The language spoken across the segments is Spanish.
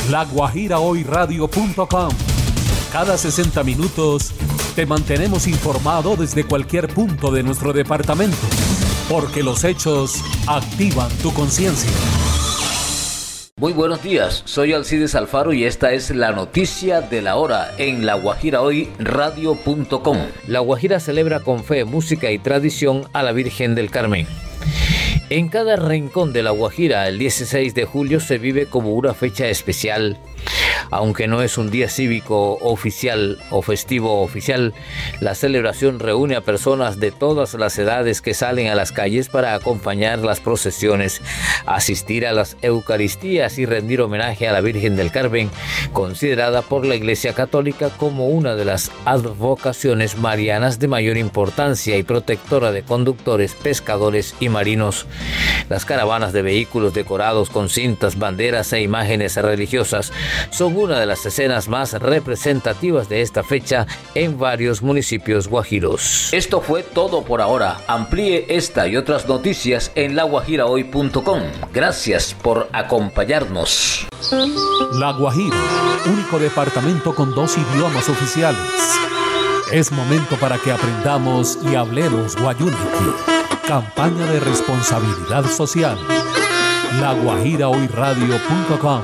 laguajirahoyradio.com. Cada 60 minutos te mantenemos informado desde cualquier punto de nuestro departamento, porque los hechos activan tu conciencia. Muy buenos días, soy Alcides Alfaro y esta es la noticia de la hora en laguajirahoyradio.com. La Guajira celebra con fe, música y tradición a la Virgen del Carmen. En cada rincón de La Guajira, el 16 de julio se vive como una fecha especial. Aunque no es un día cívico oficial o festivo oficial, la celebración reúne a personas de todas las edades que salen a las calles para acompañar las procesiones, asistir a las eucaristías y rendir homenaje a la Virgen del Carmen, considerada por la Iglesia Católica como una de las advocaciones marianas de mayor importancia y protectora de conductores, pescadores y marinos. Las caravanas de vehículos decorados con cintas, banderas e imágenes religiosas son una de las escenas más representativas de esta fecha en varios municipios guajiros. Esto fue todo por ahora. Amplíe esta y otras noticias en laguajirahoy.com. Gracias por acompañarnos. La Guajira, único departamento con 2 idiomas oficiales. Es momento para que aprendamos y hablemos guayúniqui. Campaña de responsabilidad social. laguajirahoyradio.com.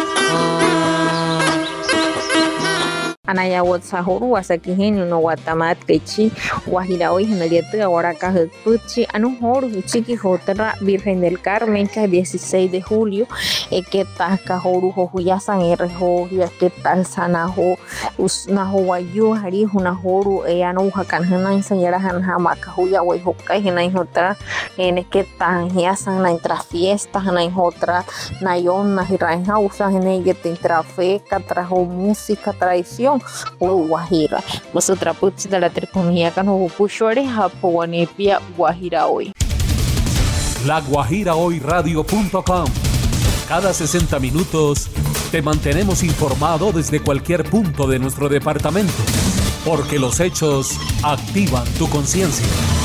Anaya Watsahuru Wasakihin no Watamat Kechi Guajira hoy en el día de ahora Puchi Anuhor Chiki Jotra Virgen del Carmen que es 16 de julio que tasca Joru Joyasan Rejo que tal sanajo Usnaho Wayu Hari Hunahoru Anu Hakanhana enseñara Hanhamaka Huya Waihoka en Jotra en que tan yasan na intra fiestas na Jotra Nayon Nahiraja usa en ella intrafe trajo música tradición Guajira. Vosotras puts de la terconomía que no pushore japonepia Guajira hoy. laguajirahoyradio.com. Cada 60 minutos te mantenemos informado desde cualquier punto de nuestro departamento, porque los hechos activan tu conciencia.